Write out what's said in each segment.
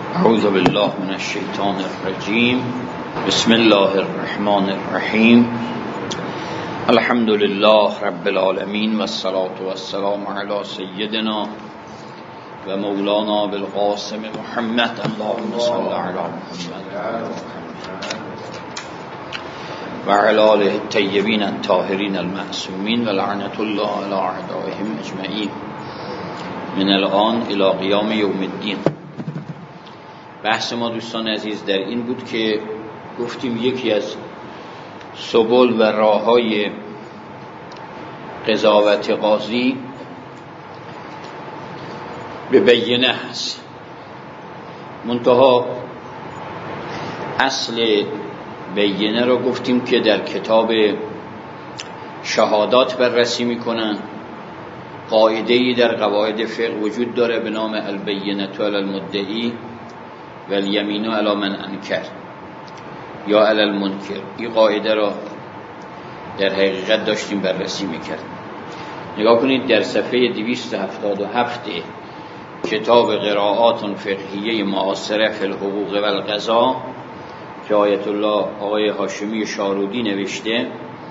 اعوذ بالله من الشیطان الرجیم. بسم الله الرحمن الرحیم. الحمد لله رب العالمین والصلاة والسلام علی سیدنا و مولانا بالقاسم محمد. اللهم صل علی محمد و علی آله الطیبین الطاهرین المعصومین و لعنت الله علی اعدائهم اجمعین من الان الی قیام یوم الدین. بحث ما دوستان عزیز در این بود که گفتیم یکی از سبل و راه‌های قضاوت قاضی به بینه هست. منتها اصل بینه رو گفتیم که در کتاب شهادات بررسی میکنن. قاعده‌ای در قواعد فقه وجود داره به نام البینة علی المدعی و الیمین علی من انکر یا علی المنکر. این قاعده را در حقیقت داشتیم بررسی میکردیم. نگاه کنید در صفحه 277 کتاب قراءات فقهیه معاصره فی الحقوق و القضاء که آیت الله آقای هاشمی شارودی نوشته،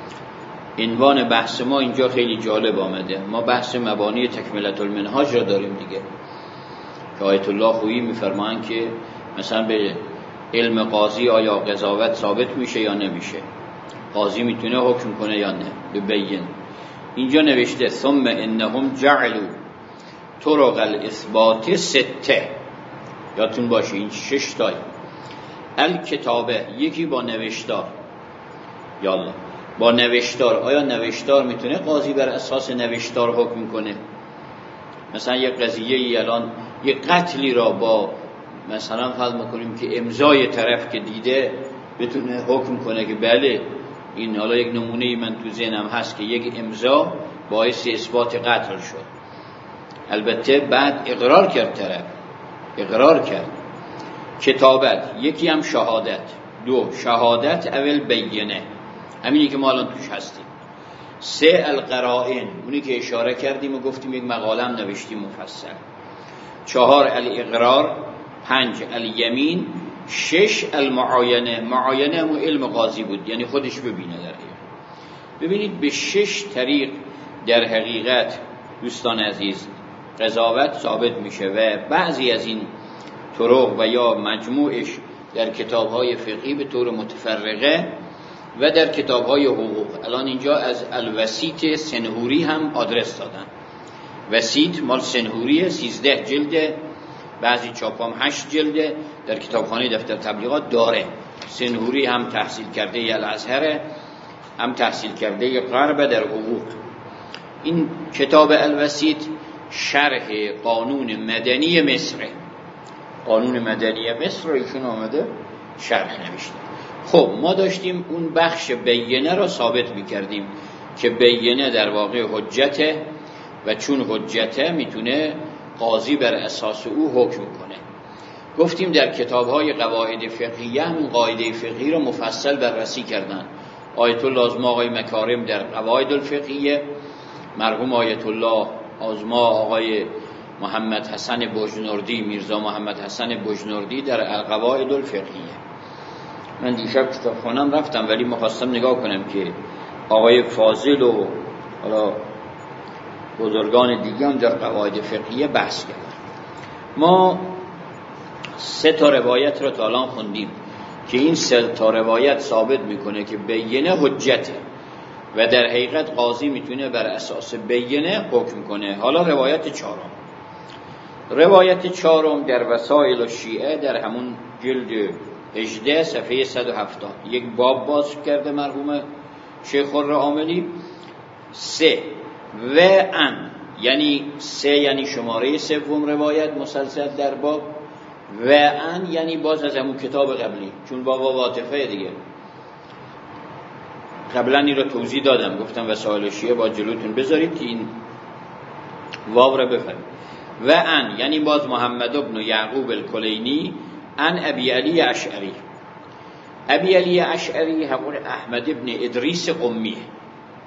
عنوان بحث ما اینجا خیلی جالب آمده. ما بحث مبانی تکملة المنهاج را داریم دیگه که آیت الله خویی میفرمایند که مثلا به علم قاضی آیا قضاوت ثابت میشه یا نمیشه، قاضی میتونه حکم کنه یا نه. ببین اینجا نوشته ثم انهم جعلوا طرق الاثبات سته. یادتون باشه این 6 تا الکتابه، یکی با نوشتار. یالا با نوشتار. آیا نوشتار میتونه قاضی بر اساس نوشتار حکم کنه؟ مثلا یک قضیه ای الان یک قتلی را با مثلا فرض میکنیم که امضای طرف که دیده بتونه حکم کنه که بله این حالا یک نمونه من تو ذهنم هست که یک امضا باعث اثبات قتل شد. البته بعد اقرار کرد طرف، اقرار کرد. کتابت، یکی هم شهادت. دو شهادت اول بینه، همینی که ما الان توش هستیم. 3 القرائن، اونی که اشاره کردیم و گفتیم یک مقاله هم نوشتیم مفصل. 4 الاقرار. 5 الیمین. 6 المعاینه. معاینه همون علم قاضی بود، یعنی خودش ببینه. در حقیقت ببینید به 6 طریق در حقیقت دوستان عزیز قضاوت ثابت میشه و بعضی از این طرق و یا مجموعش در کتاب‌های فقهی به طور متفرقه و در کتاب‌های حقوق. الان اینجا از الوسیط سنهوری هم آدرس دادن. وسیط مال سنهوریه، 13 جلده، بعضی چاپام 8 جلده، در کتابخانه دفتر تبلیغات داره. سنهوری هم تحصیل کرده الازهر، هم تحصیل کرده غرب در حقوق. این کتاب الوسیط شرح قانون مدنی مصره. قانون مدنی مصر رو ایشون آمده شرح نوشته. خب ما داشتیم اون بخش بینه را ثابت میکردیم که بینه در واقع حجته و چون حجته میتونه قاضی بر اساس او حکم کنه. گفتیم در کتاب‌های قواعد فقهیه همون قاعده فقهی رو مفصل بررسی کردن. آیت الله آزما آقای مکارم در قواعد الفقهیه، مرحوم آیت الله آزما آقای محمد حسن بجنوردی، میرزا محمد حسن بجنوردی در القواعد الفقهیه. من دیشب کتابخونم رفتم ولی می‌خواستم نگاه کنم که آقای فاضل و حالا بزرگان دیگه هم در قواعد فقهیه بحث کردن. ما 3 تا روایت رو تا الان خوندیم که این 3 تا روایت ثابت میکنه که بینه حجته و در حقیقت قاضی میتونه بر اساس بینه حکم کنه. حالا روایت 4. روایت 4 در وسائل الشیعه در همون جلد 18 صفحه 170 یک باب باز کرده مرحوم شیخ الرعاملی. 3 و ان، یعنی 3 یعنی شماره 3 روایت مسلسل در باب، و ان یعنی باز از همون کتاب قبلی، چون باب واطفه دیگه. قبلا این رو توضیح دادم، گفتم وسائل شیعه با جلوتون بذارید که این واو رو بفهمید. و ان یعنی باز محمد ابن یعقوب الکلینی ان ابی علی اشعری. ابی علی اشعری همون احمد ابن ادریس قمی.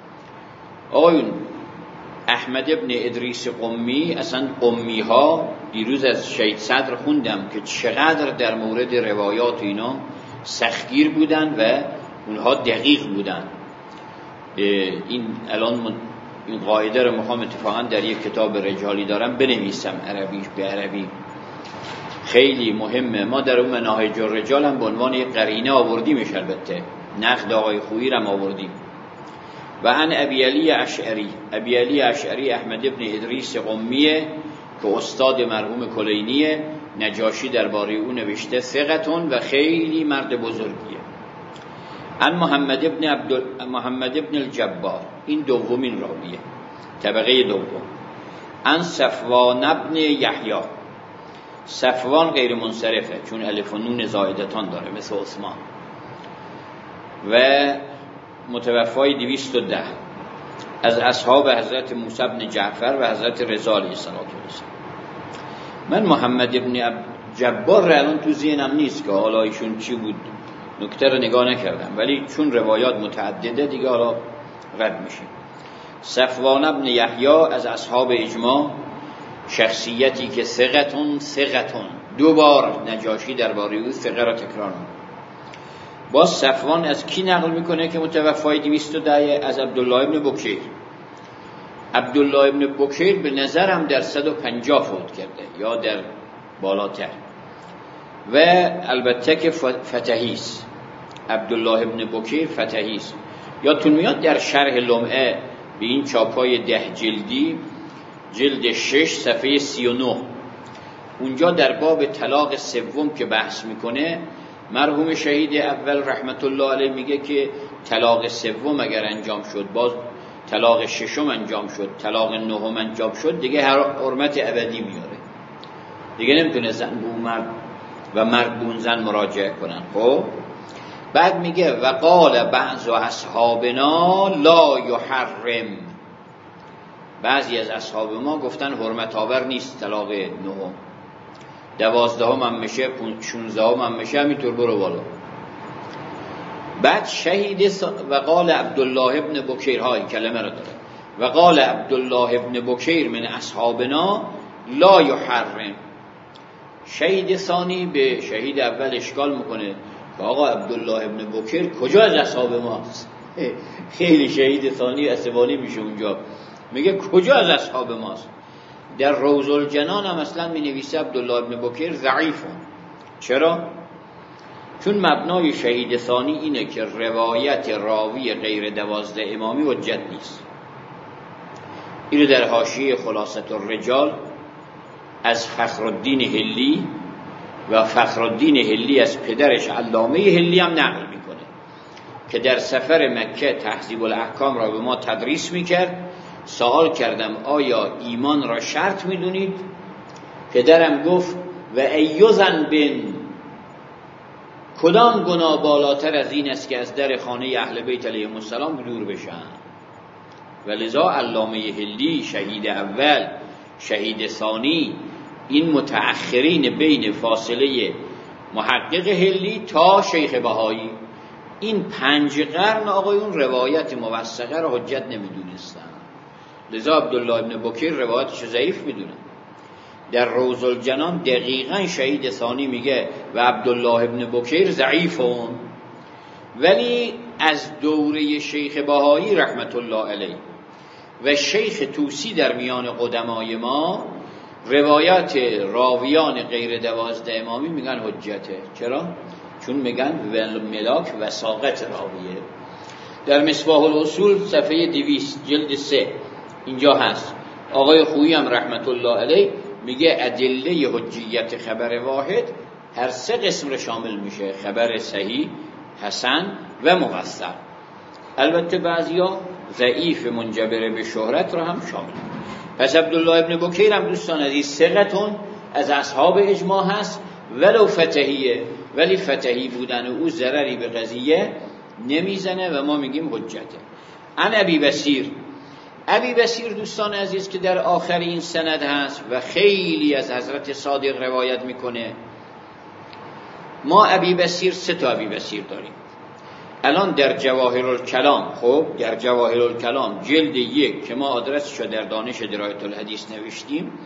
آقایون احمد ابن ادریس قمی، اصلا قمی ها دیروز از شهید صدر خوندم که چقدر در مورد روایات اینا سختگیر بودن و اونها دقیق بودن. این الان این قاعده رو میخوام اتفاقا در یک کتاب رجالی دارم بنویسم عربیش به عربی، خیلی مهمه. ما در اون مناهج الرجال هم به عنوان یک قرینه آوردیمش، البته نقد آقای خویی رو هم آوردیم. و عن ابی علی اشعری، ابی علی اشعری احمد ابن ادریس قمیه که استاد مرحوم کلینیه، نجاشی درباره او نوشته ثقتون و خیلی مرد بزرگیه. عن محمد ابن الجبار، این دومین راویه، طبقه دوم. عن صفوان ابن یحیی، صفوان غیر منصرفه چون الف و نون زائدتان داره مثل عثمان، و متوفای 210 از اصحاب حضرت موسی بن جعفر و حضرت رضا علیه السلام. من محمد ابن جبار را الان تو ذهنم نیست که حالا ایشون چی بود، نکته رو نگاه نکردم، ولی چون روایات متعدده دیگه حالا رد میشه. صفوان ابن یحیی از اصحاب اجماع، شخصیتی که ثقتون دو بار نجاشی درباره او ثقه را تکرار میکنه. باز صفوان از کی نقل میکنه که متوفای 210؟ از عبدالله ابن بکیر. عبدالله ابن بکیر به نظرم در 150 فوت کرده یا در بالاتر، و البته که فتحیست. عبدالله ابن بکیر فتحیست. یادتون میاد در شرح لمعه به این چاپای 10 جلدی، جلد 6 صفحه 39، اونجا در باب طلاق سوم که بحث میکنه، مرحوم شهید اول رحمت الله علیه میگه که طلاق سوم اگر انجام شد، باز طلاق ششم انجام شد، طلاق نهم انجام شد، دیگه حرمت ابدی میاره، دیگه نمیتونه زن به اون مرد و مرد به اون زن مراجعه کنن. خب بعد میگه و قال بعض اصحابنا لا یحرم، بعضی از اصحاب ما گفتن حرمت آور نیست طلاق نهم، 12 هم میشه، 16 هم میشه، همینطور برو بالا. بعد شهید و قال عبدالله ابن بکیر، های کلمه رو داره، و قال عبدالله ابن بکیر من اصحابنا لا یحرم. شهید ثانی به شهید اول اشکال میکنه که آقا عبدالله ابن بکیر کجا از اصحاب ماست؟ خیلی شهید ثانی عصبانی میشه اونجا، میگه کجا از اصحاب ماست؟ در روض الجنان هم اصلا می نویسه عبدالله ابن بکیر ضعیفه. چرا؟ چون مبنای شهید ثانی اینه که روایت راوی غیر 12 امامی حجت نیست. اینو در حاشیه خلاصة الرجال از فخرالدین هلی، و فخرالدین هلی از پدرش علامه هلی هم نقل میکنه که در سفر مکه تهذیب الاحکام را به ما تدریس میکرد. سوال کردم آیا ایمان را شرط میدونید؟ پدرم گفت و ایوزن بن، کدام گناه بالاتر از این است که از در خانه اهل بیت علیهم السلام دور بشن؟ و لذا علامه هلی، شهید اول، شهید ثانی، این متأخرین بین فاصله محقق هلی تا شیخ بهایی، این 5 قرن آقایون روایت موثقه را حجت نمیدونستن. لذا عبدالله ابن بکیر روایتش ضعیف میدونن. در روض الجنان دقیقاً شهید ثانی میگه و عبدالله ابن بکیر ضعیفون، ولی از دوره شیخ بهایی رحمت الله علیه و شیخ طوسی در میان قدمای ما روایات راویان غیر 12 امامی میگن حجته. چرا؟ چون میگن ملاک وساقت راویه. در مصباح الاصول صفحه 200 جلد 3 اینجا هست. آقای خویی هم رحمت الله علیه میگه ادله حجیت خبر واحد هر 3 قسم رو شامل میشه: خبر صحیح، حسن و موثق. البته بعضیا ضعیف منجبر به شهرت رو هم شامل. پس عبدالله ابن بکیر هم دوستان عزیز ثقتون از اصحاب اجماع هست، ولو فتحیه، ولی فتحی بودن او ضرری به قضیه نمیزنه و ما میگیم حجته. عن ابی بصیر، ابی بصیر دوستان عزیز که در آخر این سند هست و خیلی از حضرت صادق روایت میکنه. ما ابی بصیر 3 تا ابی بصیر داریم الان در جواهر الکلام. خب در جواهر الکلام جلد 1 که ما آدرسشو در دانش درایت الحدیث نوشتیم،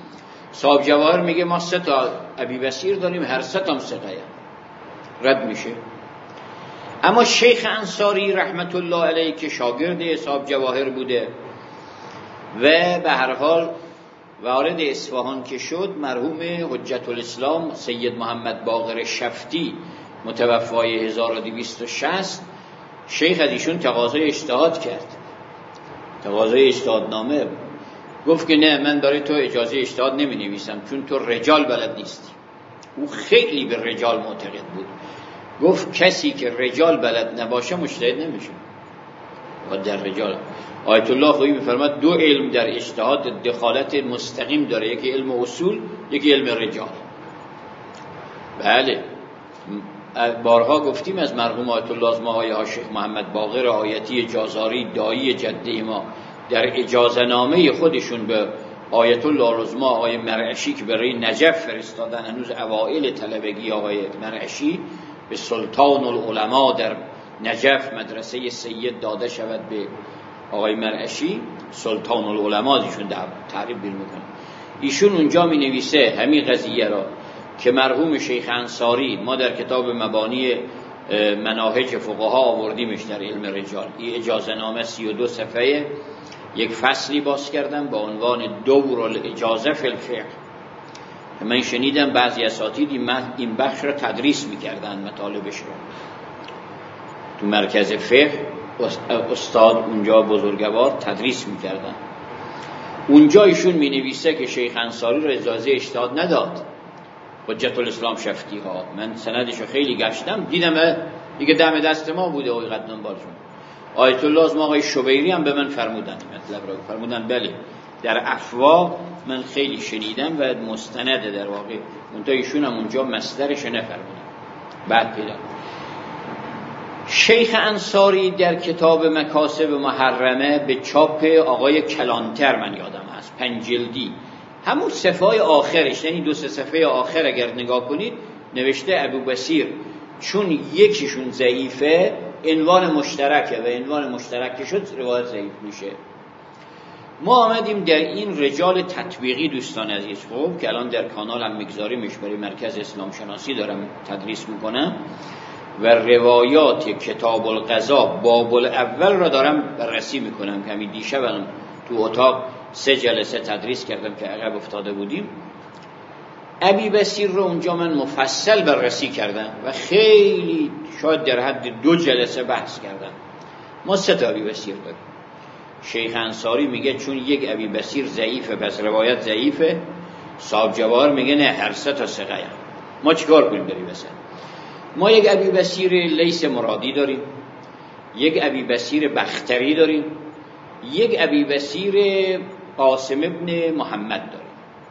صاحب جواهر میگه ما 3 تا ابی بصیر داریم، هر 3 تام ثقه، رد میشه. اما شیخ انصاری رحمت الله علیه که شاگرد صاحب جواهر بوده و به هر حال وارد اصفهان که شد، مرحوم حجت الاسلام سید محمد باقر شفتی متوفای 1260 شیخ از ایشون تقاضای اجتهاد کرد، تقاضای اجتهادنامه، گفت که نه من برای تو اجازه اجتهاد نمی نویسم چون تو رجال بلد نیستی. او خیلی به رجال معتقد بود، گفت کسی که رجال بلد نباشه مجتهد نمیشه. و در رجال آیت الله خویی میفرماد 2 علم در اجتهاد دخالت مستقیم داره، یکی علم اصول، یکی علم رجال. بله بارها گفتیم از مرحوم آیت الله از ماهای شیخ محمد باقر آیتی جازاری دایی جده ما در اجازه نامه خودشون به آیت الله العظما آقای مرعشی که برای نجف فرستادن، هنوز اوائل طلبگی آقای مرعشی، به سلطان العلماء در نجف مدرسه سید داده شود به آقای مرعشی، سلطان العلماء ایشون تعریف میکنه. ایشون اونجا می نویسه همین قضیه را که مرحوم شیخ انصاری، ما در کتاب مبانی مناهج فقها آوردیمش در علم رجال، این اجازه نامه 32 صفحه، یک فصلی باز کردم با عنوان دور الاجازه فی الفقه. من شنیدم بعضی اساتید این بخش را تدریس میکردن، مطالبش را تو مرکز فقه استاد اونجا بزرگوار تدریس میکردن. اونجا ایشون مینویسه که شیخ انصاری را اجازه اجتهاد نداد، حجت الاسلام شفتی ها. من سندش رو خیلی گشتم، دیدم دیگه دم دست ما بوده آقای قدنان بالشون. آیت الله از ما آقای شبیری هم به من فرمودن مطلب را، فرمودن بله در افوا من خیلی شنیدم و مستنده در واقع، منتها ایشون هم اونجا مصدرش نفرمودن، بعد پیدا. شیخ انصاری در کتاب مکاسب محرمه به چاپ آقای کلانتر من یادم هست 5 جلدی، همون صفحه آخرش، یعنی 2-3 صفحه آخر اگر نگاه کنید نوشته ابوبصیر چون یکیشون ضعیفه عنوان مشترکه و عنوان مشترک شد روایت ضعیف میشه. ما آمدیم در این رجال تطبیقی دوستان عزیز خوب که الان در کانال هم میگذاریمش، برای مرکز اسلام شناسی دارم تدریس میکنم و روایات کتاب القضا باب الاول را دارم بررسی میکنم که همین دیشب تو اتاق 3 جلسه تدریس کردم که عقب افتاده بودیم. ابی بصیر رو اونجا من مفصل بررسی کردم و خیلی شاید در حد 2 جلسه بحث کردم. ما 3 تا ابی بصیر داریم. شیخ انصاری میگه چون یک ابی بصیر ضعیفه پس روایت ضعیفه، صاحب جواهر میگه نه هر 3 تا ثقه ام. ما چیکار کنیم بریم مثلا؟ ما یک ابی بصیر لیث مرادی داریم، یک ابی بصیر بختری داریم، یک ابی بصیر قاسم ابن محمد داریم.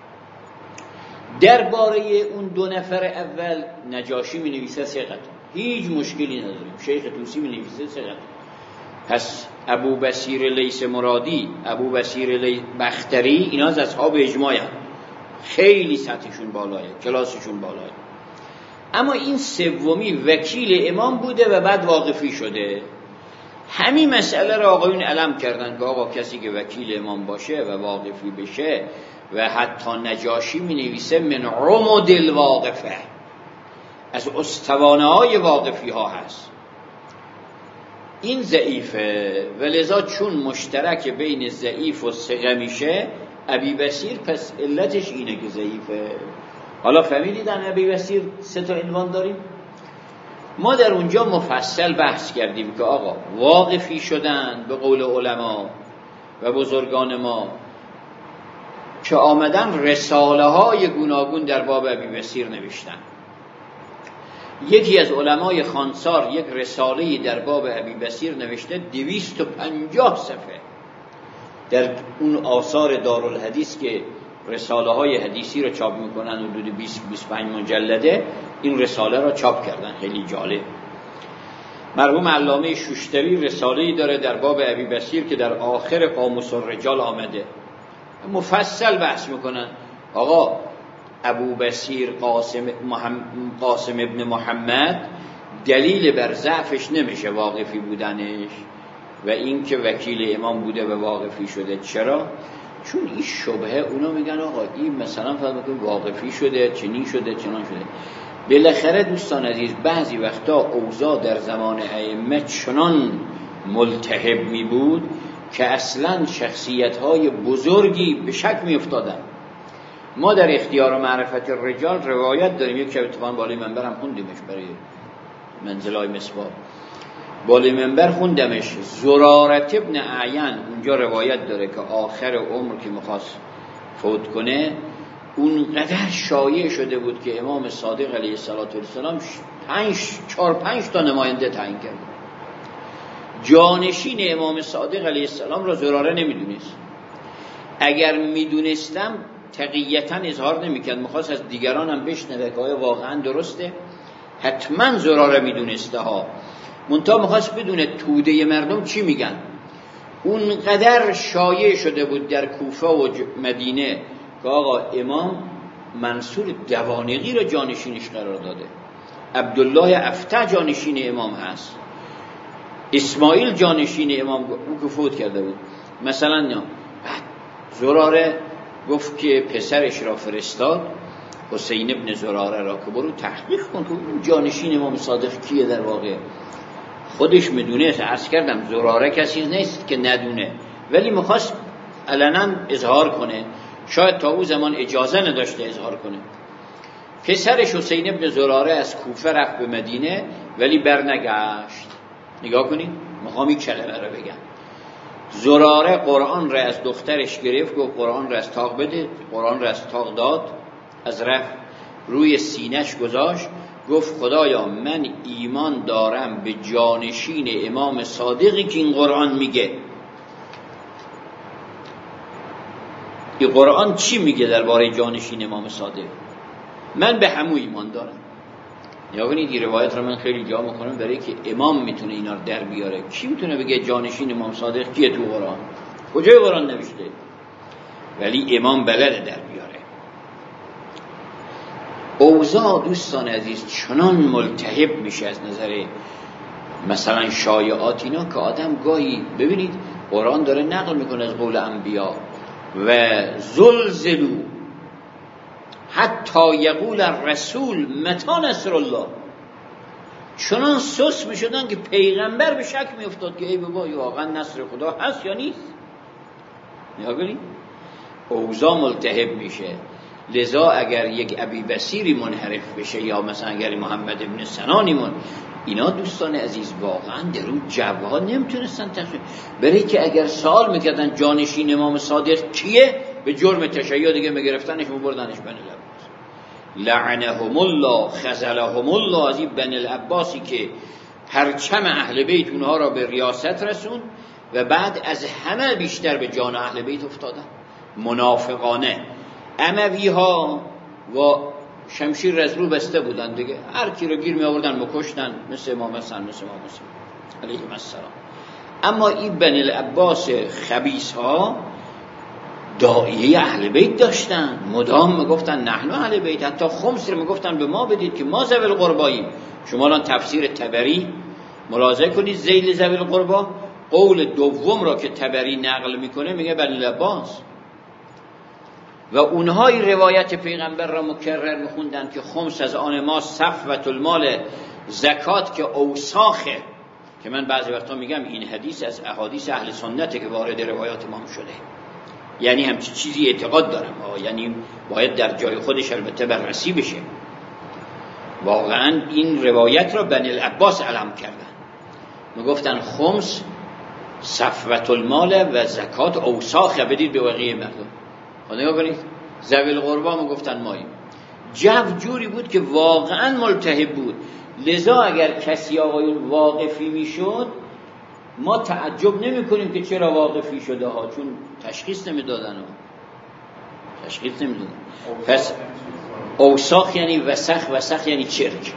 درباره اون 2 نفر اول نجاشی می نویسه ثقت، هیچ مشکلی نداریم. شیخ طوسی می نویسه ثقت. پس ابو بصیر لیث مرادی، ابو بصیر بختری، اینا از اصحاب اجماعی هم. خیلی سطحشون بالاه، کلاسشون بالاه. اما این سومی وکیل امام بوده و بعد واقفی شده. همین مسئله را آقایون علم کردن که آقا کسی که وکیل امام باشه و واقفی بشه، و حتی نجاشی می نویسه من عمد الواقفه، از استوانه های واقفی ها هست، این ضعیفه و لذا چون مشترک بین ضعیف و ثقه میشه ابی بصیر، پس علتش اینه که ضعیفه. حالا فهمیدن ابی بصیر 3 تا عنوان داریم. ما در اونجا مفصل بحث کردیم که آقا واقفی شدن به قول علما و بزرگان ما که آمدن رساله های گوناگون در باب ابی بصیر نوشتن. یکی از علمای خانسار یک رساله‌ای در باب ابی بصیر نوشته 250 صفحه. در اون آثار دارالحدیث که رساله های حدیثی رو چاپ میکنن حدود 20-25 مجلده، این رساله را چاپ کردن. خیلی جالب. مرحوم علامه شوشتری رساله‌ای داره در باب ابی بصیر که در آخر قاموس الرجال آمده، مفصل بحث میکنن. آقا ابو بصیر قاسم ابن محمد دلیل بر ضعفش نمیشه واقفی بودنش و این که وکیل امام بوده و واقفی شده. چرا؟ چون این شبهه اونا میگن آقا این مثلا فرض کنید واقفی شده، چنین شده، چنان شده. بالاخره دوستان عزیز بعضی وقتا اوضاع در زمان ائمه چنان ملتهب می بود که اصلا شخصیت‌های بزرگی به شک می‌افتادن. ما در اختیار و معرفت الرجال روایت داریم، یک شب اتفاقا بالای منبر هم خوندیمش برای منزلای مصباح، بالای منبر خوندمش. زرارت ابن اعین اونجا روایت داره که آخر عمر که میخواست فوت کنه اونقدر شایع شده بود که امام صادق علیه السلام 4-5 تا نماینده تعیین کرد. جانشین امام صادق علیه السلام را زراره نمیدونست. اگر میدونستم تقییتا اظهار نمیکرد، میخواست از دیگران هم بشنوه که آیا واقعا درسته. حتما زراره میدونسته ها، منتها میخواست بدونه توده مردم چی میگن. اونقدر شایع شده بود در کوفه و مدینه که آقا امام منصور دوانقی را جانشینش قرار داده، عبدالله افتح جانشین امام هست، اسماعیل جانشین امام، اون که فوت کرده بود مثلا. نه بعد زراره گفت که پسرش را فرستاد، حسین ابن زراره را، که برو تحقیق کن که اون جانشین امام صادق کیه در واقع. خودش میدونه، عرض کردم زراره کسی نیست که ندونه، ولی میخواست علنا اظهار کنه، شاید تا اون زمان اجازه نداشته اظهار کنه. پسرش حسین ابن زراره از کوفه رفت به مدینه ولی برنگشت. نگاه کنید، میخوام این کلمه رو بگم. زراره قرآن را از دخترش گرفت، گفت قرآن را از طاق بده، قرآن را از طاق داد، از رفت روی سینه‌اش گذاشت، گفت خدایا من ایمان دارم به جانشین امام صادقی که این قرآن میگه. این قرآن چی میگه درباره جانشین امام صادق؟ من به همون ایمان دارم. یا کنید این روایت رو من خیلی جا میکنم برای که امام میتونه اینا رو در بیاره. کی میتونه بگه جانشین امام صادق کیه تو قرآن؟ کجای قرآن نوشته؟ ولی امام بلده در بیاره. اوضاع دوستان عزیز چنان ملتهب میشه از نظر مثلا شایعات اینا که آدم گاهی ببینید قرآن داره نقل میکنه از قول انبیا و زلزلو حتی یقول الرسول متی نصر الله. چنان سوس میشدن که پیغمبر به شک میافتاد که ای بابا واقعا نصر خدا هست یا نیست. نگاه کنید اوضاع ملتهب میشه. لذا اگر یک ابی بصیری منحرف بشه یا مثلا اگر محمد ابن سنانی اینا دوستان عزیز واقعا در اون جوها نمیتونستن تشریح، برای که اگر سوال میکردن جانشین امام صادق کیه به جرم تشیع دیگه میگرفتنش میبردنش بن العباس. لعنهم الله خذلهم الله. از این بن العباسی که پرچم اهل بیت اونها را به ریاست رسون و بعد از همه بیشتر به جان اهل بیت افتادن منافقانه. اموی ها و شمشیر از رو بسته بودن دیگه، هر کی رو گیر می آوردن مکشتن، مثل امام حسن، مثل امام حسین علیهم السلام. اما این بن العباس خبیث ها داعیه اهل بیت داشتن، مدام میگفتن نحن اهل بیت، حتی خمس رو میگفتن به ما بدید که ما ذوی القرباییم. شما الان تفسیر طبری ملاحظه کنید، ذیل ذوی القربا قول دوم را که طبری نقل میکنه میگه بن العباس. و اونهای روایت پیغمبر را مکرر میخوندن که خمس از آن ما صفوت المال، زکات که اوساخه، که من بعضی وقتا میگم این حدیث از احادیث اهل سنته که وارد روایات ما شده، یعنی همچی چیزی اعتقاد دارم، یعنی باید در جای خودش البته بررسی بشه. واقعا این روایت را بن العباس علم کردن، میگفتن خمس صفوت المال و زکات اوساخه، بدید به بقیه مردم. نگاه کنید ذوی القربا ما گفتن ماییم. جو جوری بود که واقعا ملتهب بود. لذا اگر کسی آقایون واقفی میشد ما تعجب نمی کنیم که چرا واقفی شده ها، چون تشخیص نمیدادن. تشخیص نمیدادن. پس اوساخ یعنی وسخ، وسخ یعنی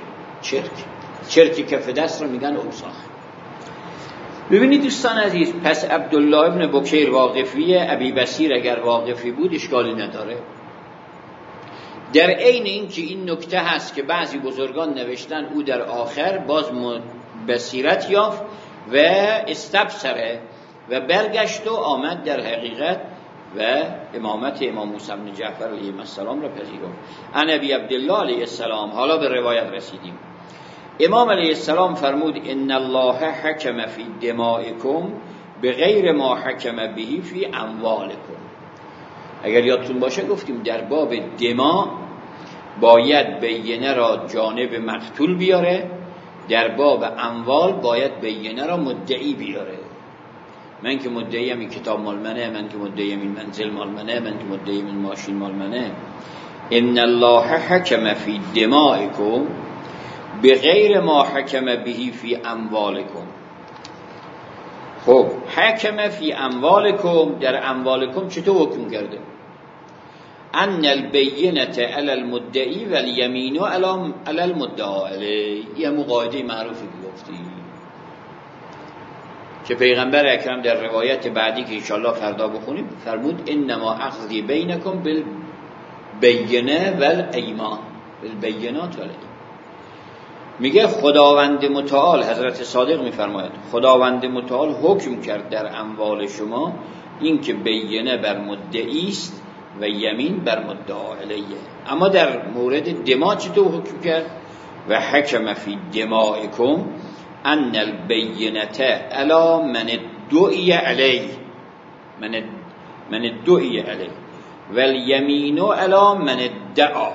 چرک کف دست رو میگن اوساخ. ببینید دوستان عزیز، پس عبدالله ابن بکیر واقفیه، ابی بصیر اگر واقفی بود اشکالی نداره. در عین این که این نکته هست که بعضی بزرگان نوشتن او در آخر باز بصیرت یافت و استبصره و برگشت و آمد در حقیقت و امامت امام موسی بن جعفر علیه السلام را پذیرفت. عن ابی عبدالله علیه السلام. حالا به روایت رسیدیم. امام علیه السلام فرمود ان الله حکم فی دمائکم بغیر ما حکم به فی اموالکم. اگر یادتون باشه گفتیم در باب دما باید بینه را جانب مقتول بیاره، در باب اموال باید بینه را مدعی بیاره. من که مدعیم این کتاب مال منه، من که مدعیم این منزل مال منه، من که مدعیم این ماشین مال منه. ان الله حکم فی دمائکم بغیر ما حکم به فی اموالکم. خب حکم فی اموالکم، در اموالکم چطور حکم کرده؟ ان البینة علی المدعی و الیمین علی المدعا علیه. یه قاعده معروفی گفتی که پیغمبر اکرم در روایت بعدی که انشاءالله فردا بخونیم فرمود انما اخذی بینکم بالبینه والایمان، بالبینات والایمان. میگه خداوند متعال، حضرت صادق میفرماید خداوند متعال حکم کرد در اموال شما این که بینه بر مدعی است و یمین بر مدعا علیه. اما در مورد دما چطور حکم کرد؟ و حکم فی دمائکم ان البینة علی من ادعی علیه، من ادعی علیه و الیمین علی من ادعا.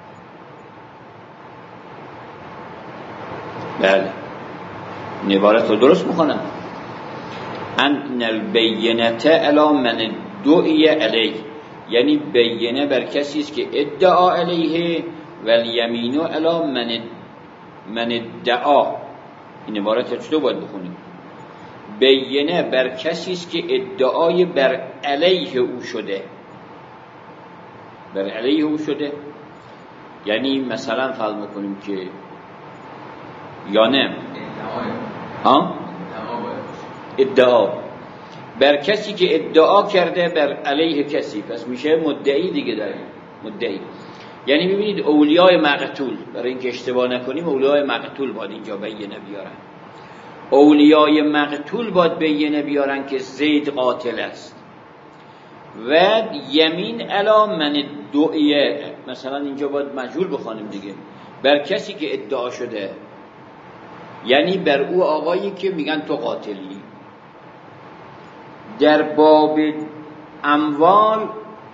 بله این عبارت رو درست میکنم. ان البینة علی من ادعی علیه، یعنی بینه بر کسی است که ادعا علیه و الیمین علی من ادعا. این عبارت چطور باید بخونیم؟ بینه بر کسی است که ادعای بر علیه او شده، بر علیه او شده. یعنی مثلا فرض میکنیم که یا نه ادعا بر کسی که ادعا کرده بر علیه کسی، پس میشه مدعی دیگه. داره مدعی یعنی ببینید اولیای مقتول، برای اینکه اشتباه نکنیم اولیای مقتول باید اینجا بینه بیارن. اولیای مقتول باید بینه بیارن که زید قاتل است و یمین علی من ادعیه. مثلا اینجا باید مجهول بخوانیم دیگه، بر کسی که ادعا شده، یعنی بر او آقایی که میگن تو قاتلی. در باب اموال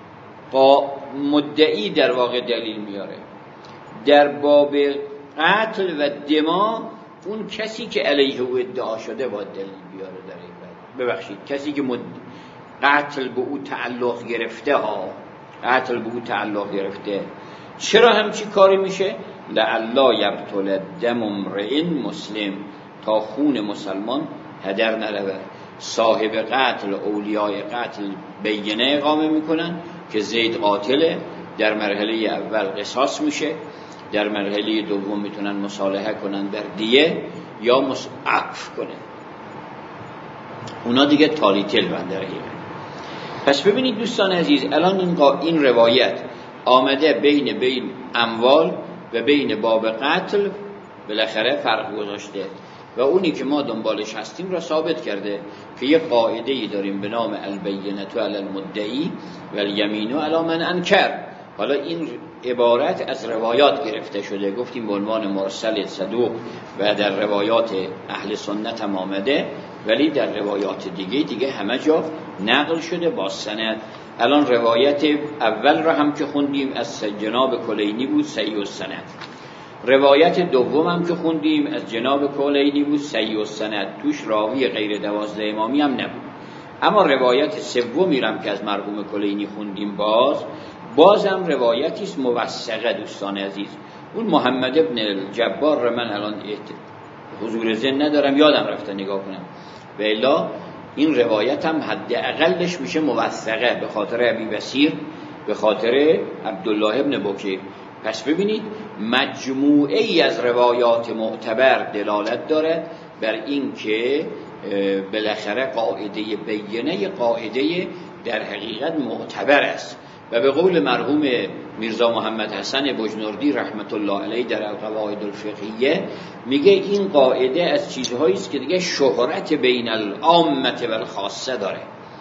مدعی در واقع دلیل میاره، در باب قتل و دما اون کسی که علیه او ادعا شده باید دلیل بیاره. در این باب ببخشید کسی که قتل به او تعلق گرفته قتل به او تعلق گرفته. چرا همچی کاری میشه؟ لعلا یبطل دم امرئ مسلم، تا خون مسلمان هدر نرود. صاحب قتل، اولیای قتل بینه اقامه میکنن که زید قاتله، در مرحله اول قصاص میشه، در مرحله دوم میتونن مصالحه کنن در دیه یا عفو کنن. اونا دیگه تالیتل بندره. پس ببینید دوستان عزیز، الان این روایت آمده بین اموال و بین باب قتل بالاخره فرق گذاشته و اونی که ما دنبالش هستیم را ثابت کرده که یه قاعده‌ای داریم به نام البینة علی المدعی و الیمین علی من انکر. حالا این عبارت از روایات گرفته شده، گفتیم به عنوان مرسل صدوق و در روایات اهل سنت هم آمده، ولی در روایات دیگه همه جا نقل شده با سند. الان روایت اول را هم که خوندیم از جناب کلینی بود صحیح السند، روایت دوم هم که خوندیم از جناب کلینی بود صحیح السند، توش راوی غیر 12 امامی هم نبود. اما روایت سومی هم که از مرحوم کلینی خوندیم بازم روایتی است موثقه دوستان عزیز. اون محمد ابن الجبار را من الان حضور ذهن ندارم، یادم رفته نگاه کنم، و الا این روایت هم حد اقلش میشه موثقه به خاطر ابی بصیر، به خاطر عبدالله ابن بکیر. پس ببینید مجموعه ای از روایات معتبر دلالت دارد بر این که بالاخره قاعده بینه قاعده در حقیقت معتبر است و به قول مرحوم میرزا محمد حسن بجنوردی رحمت الله علیه در القواعد الفقهیه میگه این قاعده از چیزهایی است که دیگه شهرت بین العامه و الخاصه داره.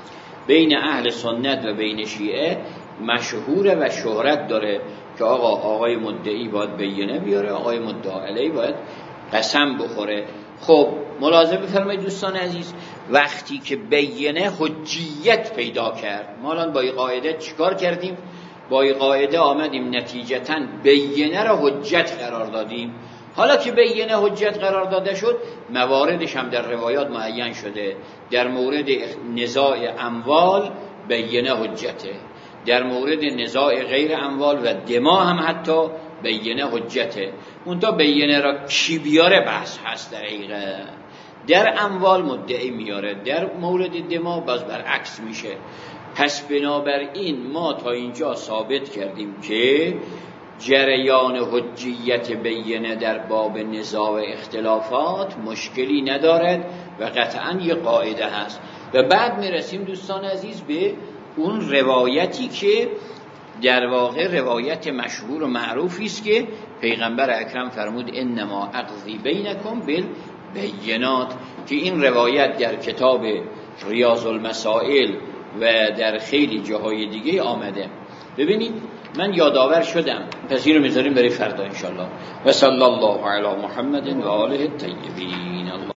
بین اهل سنت و بین شیعه مشهوره و شهرت داره که آقای مدعی باید بینه بیاره، آقای مدعی علیه باید قسم بخوره. خب ملاحظه بفرمایید دوستان عزیز، وقتی که بینه حجیت پیدا کرد، ما الان با این قاعده چیکار کردیم؟ با این قاعده آمدیم نتیجتاً بینه را حجت قرار دادیم. حالا که بینه حجت قرار داده شد، مواردش هم در روایات معین شده. در مورد نزاع اموال بینه حجته، در مورد نزاع غیر اموال و دما هم حتی بینه حجته. اونتا بینه را کی بیاره بحث هست. در حقیقت در اموال مدعی میاره، در مورد دما باز برعکس میشه. پس بنابراین ما تا اینجا ثابت کردیم که جریان حجیت بینه در باب نزاع و اختلافات مشکلی ندارد و قطعا یه قاعده هست. و بعد میرسیم دوستان عزیز به اون روایتی که در واقع روایت مشهور و معروفی است که پیغمبر اکرم فرمود انما اقضی بینکم بالبینات، که این روایت در کتاب ریاض المسائل و در خیلی جاهای دیگه آمده. ببینید من یادآور شدم، پس این رو میذاریم برای فردا انشالله. و صلی الله علی محمد و آله الطیبین.